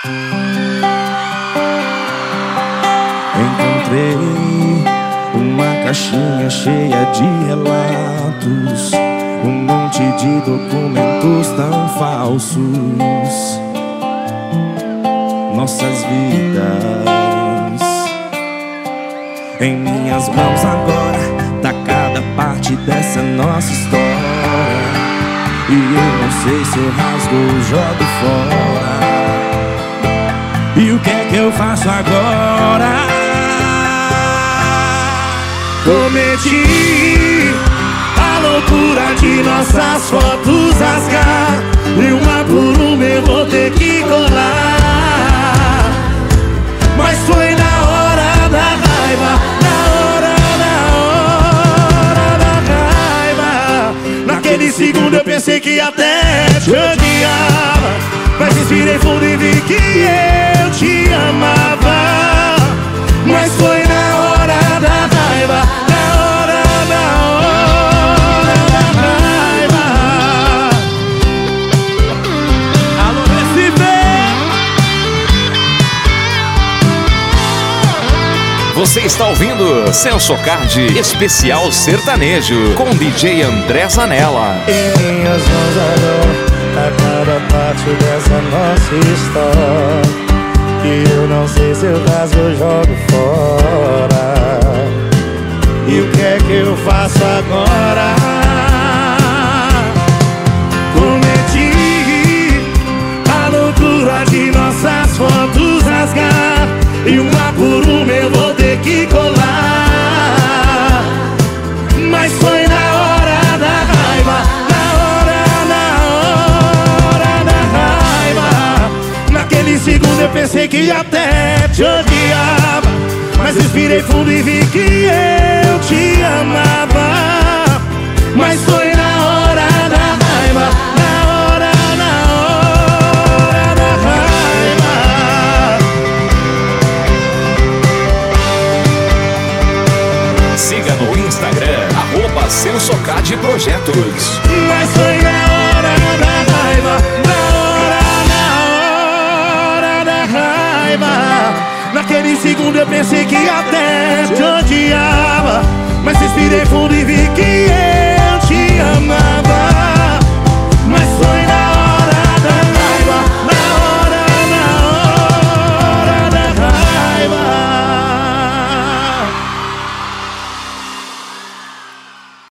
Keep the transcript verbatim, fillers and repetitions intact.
Encontrei uma caixinha cheia de relatos, um monte de documentos tão falsos. Nossas vidas em minhas mãos agora, tá cada parte dessa nossa história. E eu não sei se eu rasgo ou jogo fora. E o que é que eu faço agora? Cometi a loucura de nossas fotos rasgar, e uma por uma eu vou ter que colar. Mas foi na hora da raiva, na hora, na hora da raiva. Naquele segundo eu pensei que até te odiava, mas respirei fundo e vi que eu te amava. Mas foi na hora da raiva, na hora, na hora da raiva. Alô, Recife! Você está ouvindo Sensocard Especial Sertanejo com D J André Zanella. Em minhas mãos agora, a cada parte dessa nossa história. E eu não sei se eu rasgo ou jogo fora. E o que é que eu faço agora? Cometi a loucura de nossas fotos rasgar, e uma por uma eu vou ter que colar. Mas foi na hora da raiva, na hora, na hora da raiva. Naquele segundo eu pensei que até te odiava, mas respirei fundo e vi que eu te amava. Mas foi na